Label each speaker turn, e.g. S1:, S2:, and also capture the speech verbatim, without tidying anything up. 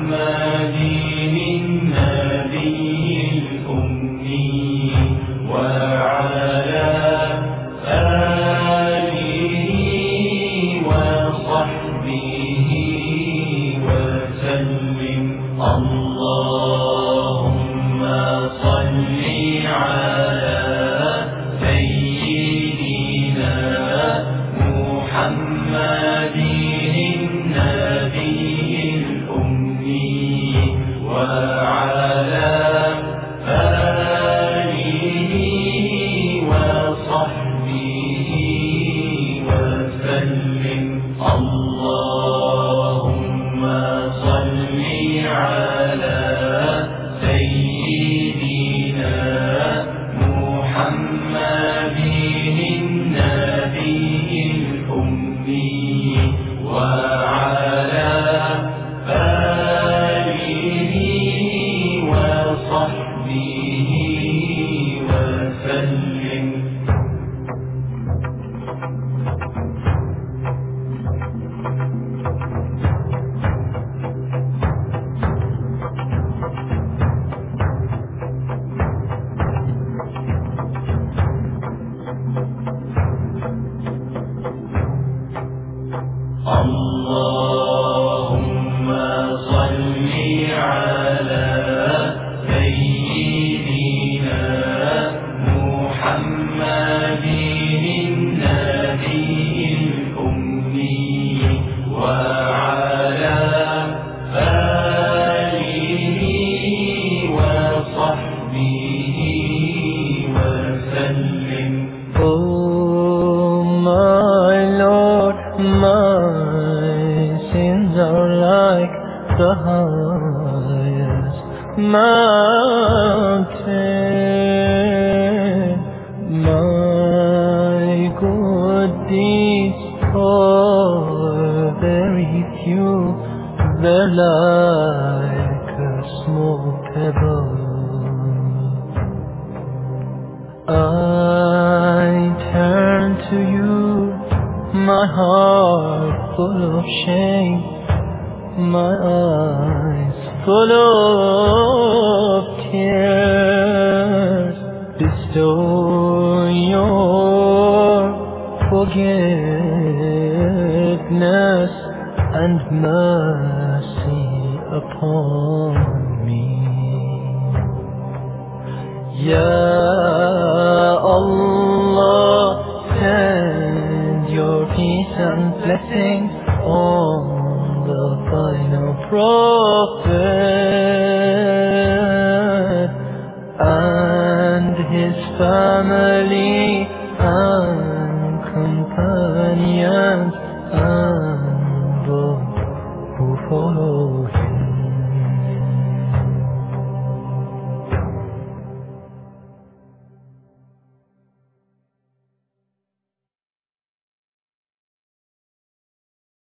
S1: محمد النبي الأمي وعلى آله وصحبه وسلم. اللهم صل على سيدنا محمد النبي الأمي وعلى آله وصحبه وسلم. اللهم صل على سيدنا محمد النبي الأمي وعلى آله وصحبه وسلم. اللهم صل على سيدنا محمد النبي الأمي وعلى آله وصحبه وسلم.
S2: Oh my Lord, my sins are like the highest mountain. My good deeds are very few, they're like a small pebble. I turn to you, my heart full of shame, my eyes full of tears. Bestow your forgiveness and mercy upon me. Ya Allah, send your peace and blessings on the final prophet and his family and companions.